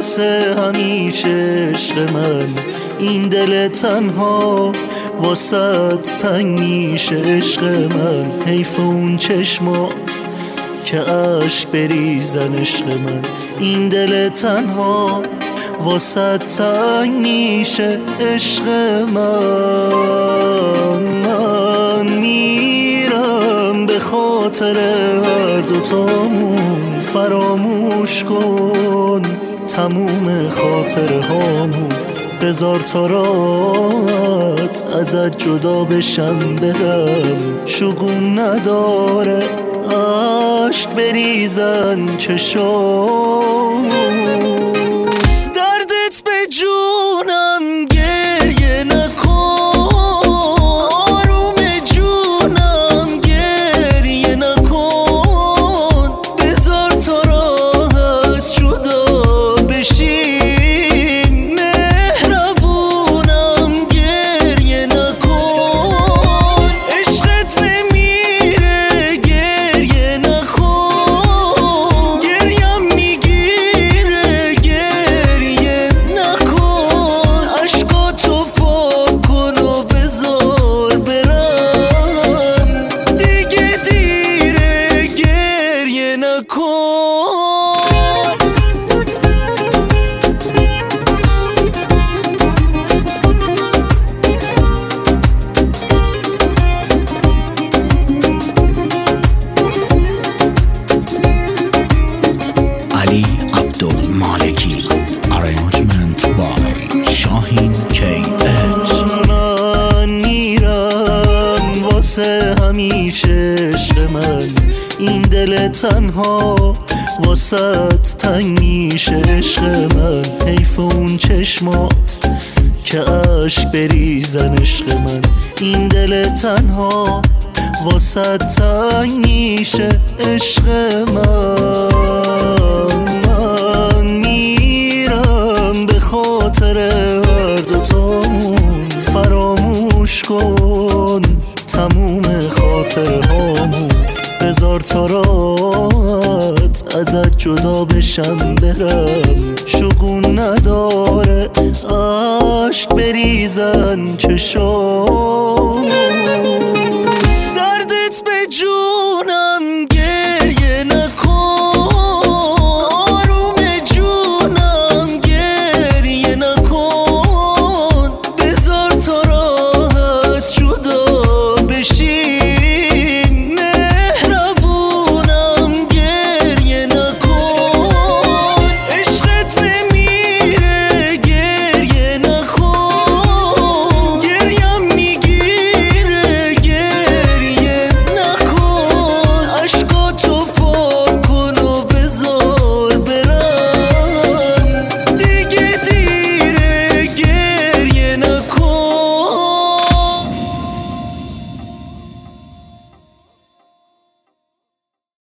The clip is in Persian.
واسه همیشه عشق من، این دل تنها واسط تنگ میشه عشق من. حیف اون چشمات که عشق بریزن عشق من، این دل تنها واسط تنگ میشه عشق من میرم به خاطر هر دوتامون، فراموش کن تموم خاطره هامون. بذار تا راحت ازت جدا بشم برم، شگون نداره عشق بریزن چشام. دردت به جونم گریه نکن، آروم جونم گریه نکن. بذار تا راحت جدا بشیم، مهربونم گریه نکن. عشقت بمیره گریه نکن، گریم میگیره گریه نکن. عشقاتو پاک کن و بذار برم، دیگه دیره گریه نکن. Ali Abdulmaleki, arrangement by Shahin KX. من میرم واسه همیشه عشق من، این دل تنها واسط تنگ میشه عشق من. حیف اون چشمات که عشق بریزن عشق من، این دل تنها واسط تنگ میشه عشق من میرم به خاطر هر دوتامون، فراموش کن تموم خاطره هامون. بذار تا راحت ازت جدا بشم برم، شگون نداره عشق بریزن چشام.